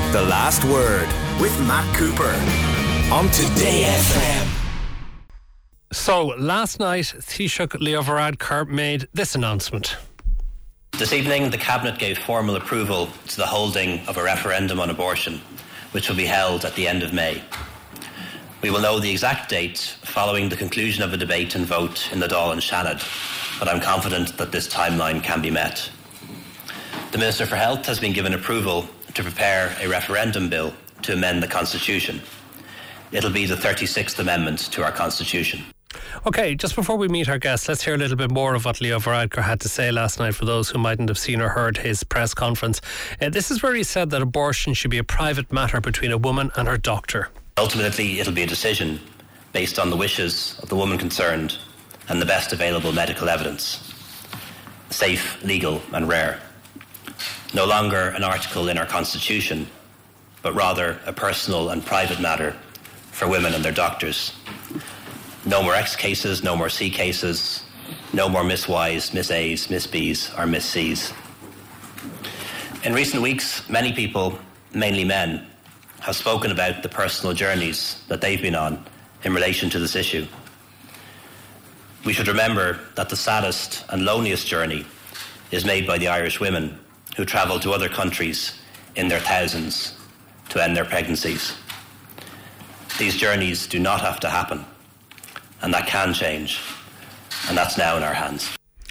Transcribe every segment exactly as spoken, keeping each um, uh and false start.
The Last Word with Matt Cooper on Today F M. So, last night, Taoiseach Leo Varadkar made this announcement. This evening, the Cabinet gave formal approval to the holding of a referendum on abortion, which will be held at the end of May. We will know the exact date following the conclusion of a debate and vote in the Dáil and Shannon, but I'm confident that this timeline can be met. The Minister for Health has been given approval to prepare a referendum bill to amend the Constitution. It'll be the thirty-sixth amendment to our Constitution. OK, just before we meet our guests, let's hear a little bit more of what Leo Varadkar had to say last night for those who mightn't have seen or heard his press conference. Uh, this is where he said that abortion should be a private matter between a woman and her doctor. Ultimately, it'll be a decision based on the wishes of the woman concerned and the best available medical evidence. Safe, legal and rare. No longer an article in our Constitution, but rather a personal and private matter for women and their doctors. No more X cases, no more C cases, no more Miss Ys, Miss As, Miss Bs or Miss Cs. In recent weeks, many people, mainly men, have spoken about the personal journeys that they've been on in relation to this issue. We should remember that the saddest and loneliest journey is made by the Irish women who travel to other countries in their thousands to end their pregnancies. These journeys do not have to happen, and that can change, and that's now in our hands.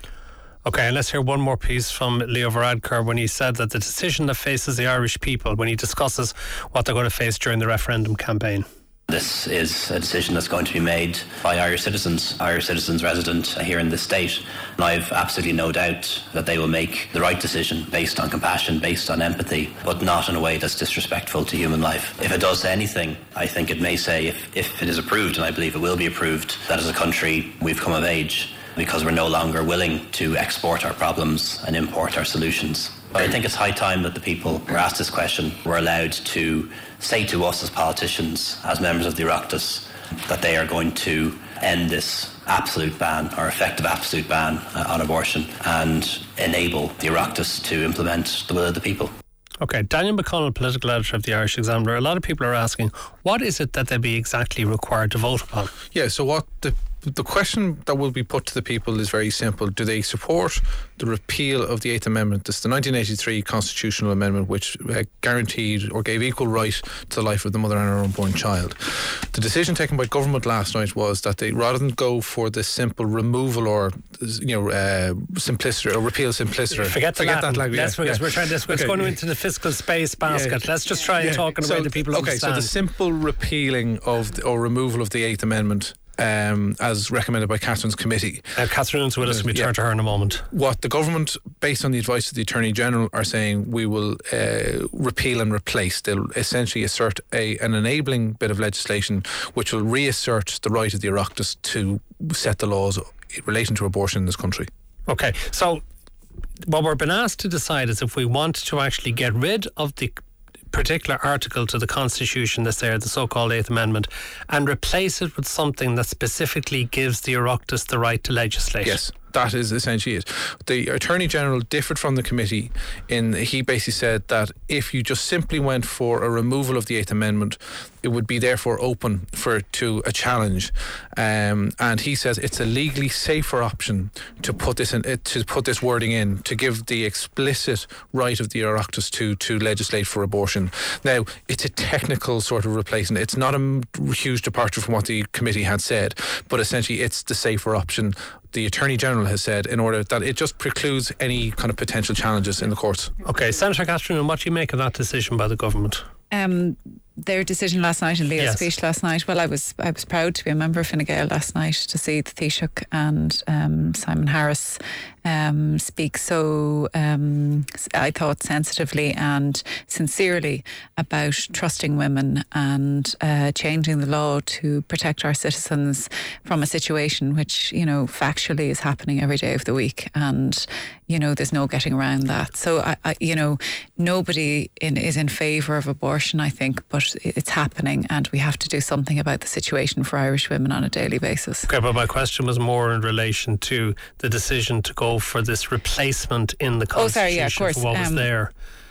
OK, and let's hear one more piece from Leo Varadkar when he said that the decision that faces the Irish people when he discusses what they're going to face during the referendum campaign. This is a decision that's going to be made by Irish citizens, Irish citizens resident here in this state. And I've absolutely no doubt that they will make the right decision based on compassion, based on empathy, but not in a way that's disrespectful to human life. If it does say anything, I think it may say, if, if it is approved, and I believe it will be approved, that as a country we've come of age because we're no longer willing to export our problems and import our solutions. But I think it's high time that the people who were asked this question were allowed to say to us as politicians, as members of the Oireachtas, that they are going to end this absolute ban, or effective absolute ban uh, on abortion, and enable the Oireachtas to implement the will of the people. OK, Daniel McConnell, political editor of the Irish Examiner. A lot of people are asking, what is it that they'll be exactly required to vote upon? Yeah, so what the The question that will be put to the people is very simple. Do they support the repeal of the Eighth Amendment? This is the nineteen eighty-three constitutional amendment which uh, guaranteed or gave equal right to the life of the mother and her unborn child. The decision taken by government last night was that they, rather than go for the simple removal or, you know, uh, simplicity or repeal simplicity. Forget, forget that language. That's yeah, because yeah. we're trying this. It's okay. going into the fiscal space basket. Yeah. Let's just try and yeah. talk in a so, way that people okay, understand. Okay, so the simple repealing of the, or removal of the Eighth Amendment, Um, as recommended by Catherine's committee. Uh, Catherine's with us, we yeah. turn to her in a moment. What the government, based on the advice of the Attorney General, are saying we will uh, repeal and replace. They'll essentially assert a, an enabling bit of legislation which will reassert the right of the Oireachtas to set the laws relating to abortion in this country. OK, so what we're been asked to decide is if we want to actually get rid of the particular article to the Constitution that's there, the so-called Eighth Amendment, and replace it with something that specifically gives the Oireachtas the right to legislate. Yes, that is essentially it. The Attorney General differed from the committee in he basically said that if you just simply went for a removal of the Eighth Amendment, it would be therefore open for to a challenge, um, and he says it's a legally safer option to put this in, to put this wording in to give the explicit right of the Oireachtas to to legislate for abortion. Now, it's a technical sort of replacement. It's not a huge departure from what the committee had said, but essentially it's the safer option. The Attorney General has said in order that it just precludes any kind of potential challenges in the courts. OK, Senator Catherine, what do you make of that decision by the government? Um, their decision last night and Leo's yes. speech last night. Well, I was I was proud to be a member of Fine Gael last night to see the Taoiseach and um, Simon Harris um, speak so, um, I thought, sensitively and sincerely about trusting women and uh, changing the law to protect our citizens from a situation which, you know, factually is happening every day of the week, and, you know, there's no getting around that. So, I, I, you know, nobody in, is in favour of abortion, I think, but it's happening and we have to do something about the situation for Irish women on a daily basis. Okay, but my question was more in relation to the decision to go for this replacement in the Constitution. Oh, sorry, yeah, of course. For what was um, there.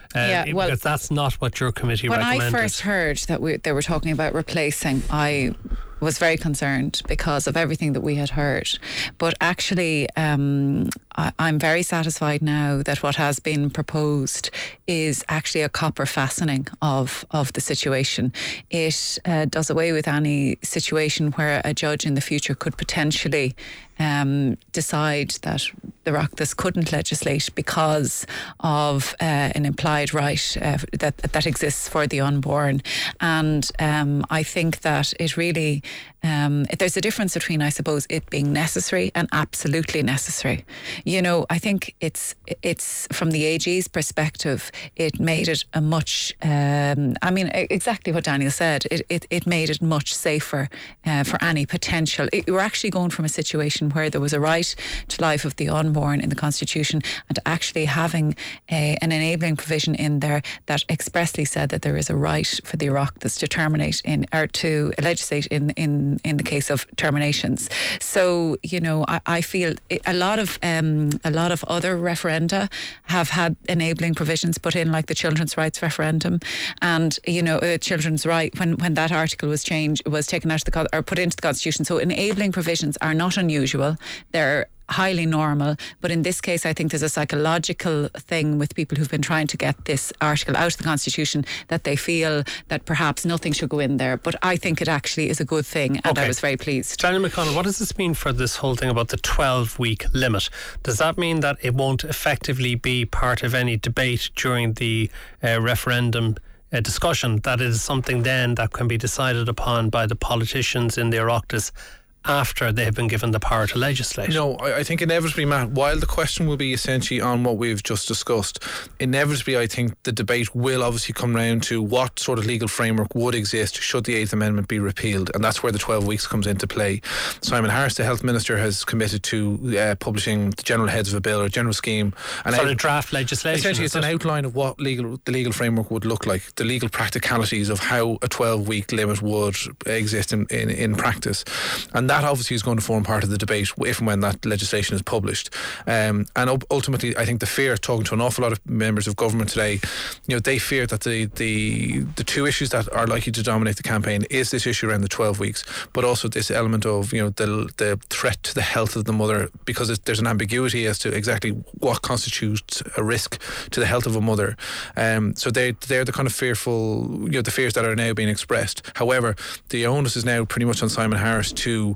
Uh, yeah, well, because that's not what your committee when recommended. When I first heard that we, they were talking about replacing, I was very concerned because of everything that we had heard. But actually, um, I, I'm very satisfied now that what has been proposed is actually a copper fastening of, of the situation. It uh, does away with any situation where a judge in the future could potentially Um, decide that the Oireachtas couldn't legislate because of uh, an implied right uh, that that exists for the unborn. And um, I think that it really um, there's a difference between, I suppose, it being necessary and absolutely necessary. You know, I think it's it's from the A G's perspective, it made it a much. Um, I mean, exactly what Daniel said. It it, it made it much safer uh, for any potential. It, we're actually going from a situation where there was a right to life of the unborn in the Constitution, and actually having a, an enabling provision in there that expressly said that there is a right for the Oireachtas to terminate in or to legislate in in, in the case of terminations. So, you know, I, I feel a lot of um, a lot of other referenda have had enabling provisions put in, like the children's rights referendum, and you know, uh, children's right when when that article was changed was taken out of the or put into the Constitution. So enabling provisions are not unusual. They're highly normal, but in this case I think there's a psychological thing with people who've been trying to get this article out of the Constitution, that they feel that perhaps nothing should go in there. But I think it actually is a good thing, and okay. I was very pleased. Daniel McConnell, what does this mean for this whole thing about the twelve week limit? Does that mean that it won't effectively be part of any debate during the uh, referendum uh, discussion, that it is something then that can be decided upon by the politicians in the Oireachtas after they have been given the power to legislate? No, I, I think inevitably, Matt, while the question will be essentially on what we've just discussed, inevitably I think the debate will obviously come round to what sort of legal framework would exist should the eighth Amendment be repealed, and that's where the twelve weeks comes into play. Simon Harris, the Health Minister, has committed to uh, publishing the general heads of a bill or a general scheme. And sort out- of draft legislation. Essentially it's an outline of what legal the legal framework would look like, the legal practicalities of how a twelve week limit would exist in, in, in practice. And that obviously is going to form part of the debate if and when that legislation is published. Um, and ultimately, I think the fear, talking to an awful lot of members of government today, you know, they fear that the the the two issues that are likely to dominate the campaign is this issue around the twelve weeks, but also this element of, you know, the the threat to the health of the mother, because it, there's an ambiguity as to exactly what constitutes a risk to the health of a mother. Um, so they they're the kind of fearful, you know, the fears that are now being expressed. However, the onus is now pretty much on Simon Harris to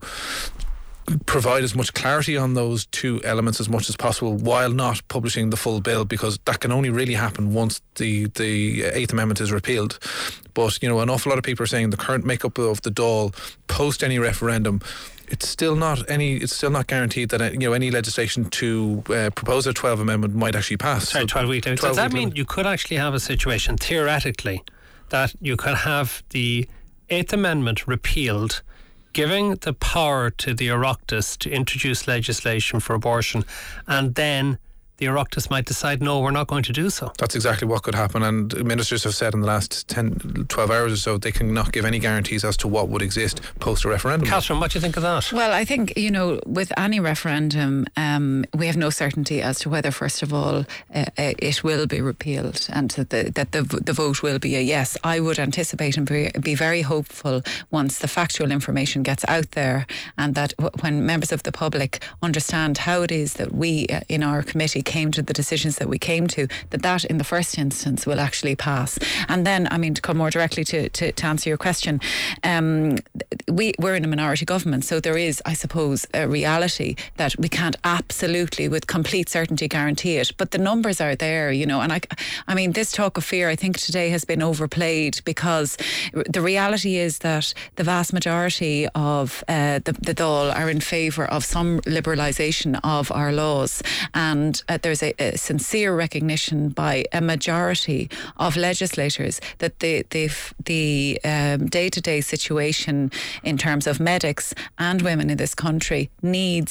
provide as much clarity on those two elements as much as possible while not publishing the full bill, because that can only really happen once the the eighth Amendment is repealed. But, you know, an awful lot of people are saying the current makeup of the Dáil post any referendum, it's still not any. It's still not guaranteed that, you know, any legislation to uh, propose a twelve Amendment might actually pass. Sorry, so twelve week limit. Does that mean limit. You could actually have a situation theoretically that you could have the eighth Amendment repealed, giving the power to the Oireachtas to introduce legislation for abortion, and then the Oireachtas might decide, no, we're not going to do so? That's exactly what could happen, and ministers have said in the last ten, twelve hours or so they cannot give any guarantees as to what would exist post a referendum. Catherine, what do you think of that? Well, I think, you know, with any referendum, um, we have no certainty as to whether, first of all, uh, it will be repealed and that the, that the the vote will be a yes. I would anticipate and be, be very hopeful once the factual information gets out there, and that w- when members of the public understand how it is that we uh, in our committee came to the decisions that we came to, that that in the first instance will actually pass. And then, I mean, to come more directly to, to, to answer your question, um, we, we're in a minority government, so there is, I suppose, a reality that we can't absolutely with complete certainty guarantee it, but the numbers are there, you know. And I, I mean, this talk of fear, I think today has been overplayed, because the reality is that the vast majority of uh, the, the Dáil are in favour of some liberalisation of our laws, and uh, there's a, a sincere recognition by a majority of legislators that the the, the um, day-to-day situation in terms of medics and women in this country needs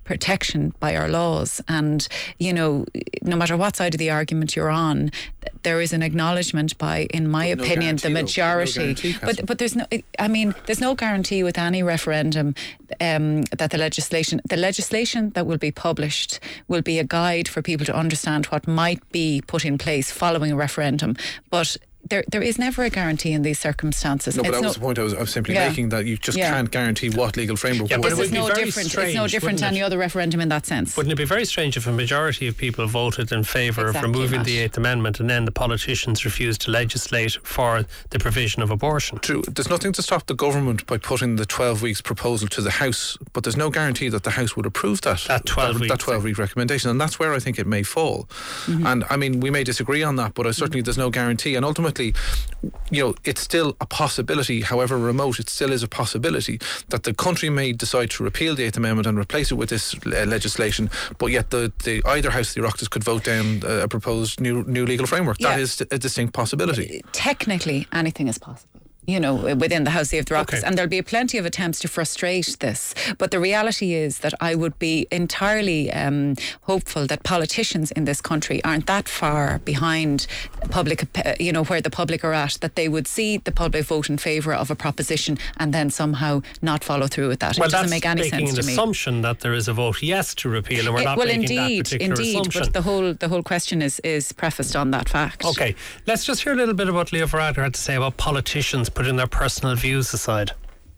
protection by our laws. And, you know, no matter what side of the argument you're on, there is an acknowledgement by, in my no opinion, the majority. No guarantee, but but there's no, I mean, there's no guarantee with any referendum um, that the legislation, the legislation that will be published will be a guide for people to understand what might be put in place following a referendum. But There, there is never a guarantee in these circumstances. No, but it's that no, was the point I was, I was simply yeah. making, that you just yeah. can't guarantee what legal framework. Yeah, will but this it is would be no very different. strange, it's no different to any other referendum in that sense. Wouldn't it be very strange if a majority of people voted in favour Exactly of removing that. the Eighth Amendment and then the politicians refused to legislate for the provision of abortion? True. There's nothing to stop the government by putting the twelve weeks proposal to the House, but there's no guarantee that the House would approve that. That twelve that, week that twelve week recommendation, and that's where I think it may fall. Mm-hmm. And I mean, we may disagree on that, but I certainly mm-hmm. there's no guarantee. And ultimately, you know, it's still a possibility, however remote, it still is a possibility that the country may decide to repeal the Eighth Amendment and replace it with this uh, legislation, but yet the, the either House of the Oireachtas could vote down uh, a proposed new new legal framework. Yeah. That is a distinct possibility. Technically, anything is possible, you know, within the House of the Oireachtas, Okay. and there'll be plenty of attempts to frustrate this. But the reality is that I would be entirely um, hopeful that politicians in this country aren't that far behind public, uh, you know, where the public are at, that they would see the public vote in favour of a proposition and then somehow not follow through with that. Well, it doesn't that's make any making sense an to me. assumption that there is a vote yes to repeal, and we're It- not well, making indeed, that particular indeed, assumption. but the whole the whole question is is prefaced on that fact. Okay, let's just hear a little bit about what Leo Varadkar had to say about politicians putting their personal views aside.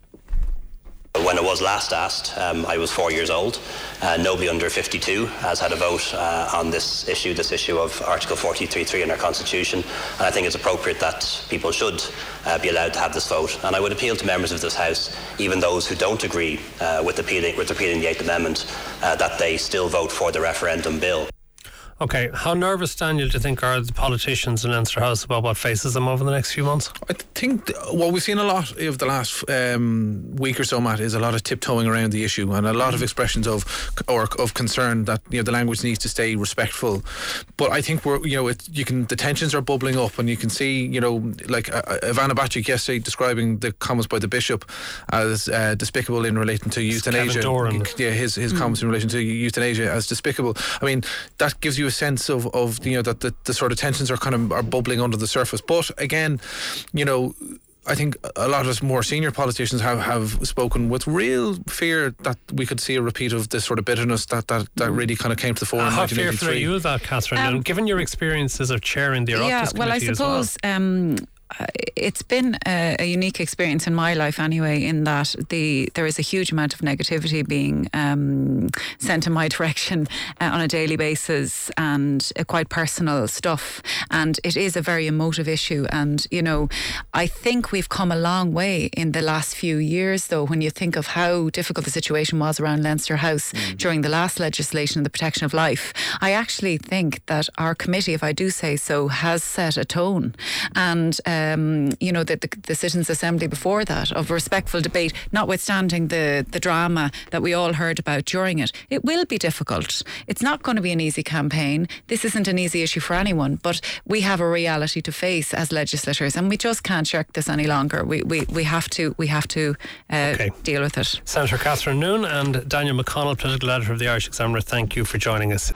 When I was last asked, um, I was four years old. Uh, nobody under fifty-two has had a vote uh, on this issue, this issue of Article forty-three point three in our Constitution. And I think it's appropriate that people should uh, be allowed to have this vote. And I would appeal to members of this House, even those who don't agree uh, with, repealing, with repealing the Eighth Amendment, uh, that they still vote for the referendum bill. Okay, how nervous, Daniel, do you think are the politicians in Leinster House about what faces them over the next few months? I think th- what we've seen a lot of the last um, week or so, Matt, is a lot of tiptoeing around the issue and a lot of expressions of or of concern that, you know, the language needs to stay respectful. But I think we're, you know, it, you can the tensions are bubbling up, and you can see, you know, like uh, Ivana Bacik yesterday describing the comments by the Bishop as uh, despicable in relating to euthanasia. Yeah, his his mm. comments in relation to euthanasia as despicable. I mean, that gives you a sense of, of you know, that the, the sort of tensions are kind of are bubbling under the surface. But again, you know, I think a lot of us more senior politicians have, have spoken with real fear that we could see a repeat of this sort of bitterness that, that, that really kind of came to the fore uh, in how nineteen eighty-three. How fearful are you of that, Catherine? Um, and given your experiences of chairing the Oireachtas yeah, well, I Committee suppose as well. um, it's been a, a unique experience in my life anyway, in that the there is a huge amount of negativity being um, sent in my direction uh, on a daily basis, and uh, quite personal stuff, and it is a very emotive issue. And, you know, I think we've come a long way in the last few years, though, when you think of how difficult the situation was around Leinster House mm. during the last legislation on the protection of life. I actually think that our committee, if I do say so, has set a tone, and um, Um, you know, the, the, the Citizens' Assembly before that, of respectful debate, notwithstanding the, the drama that we all heard about during it. It will be difficult. It's not going to be an easy campaign. This isn't an easy issue for anyone, but we have a reality to face as legislators, and we just can't shirk this any longer. We we, we have to we have to uh, okay. deal with it. Senator Catherine Noone and Daniel McConnell, political editor of the Irish Examiner, thank you for joining us.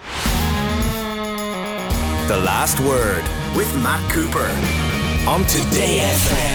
The Last Word with Matt Cooper on Today F M.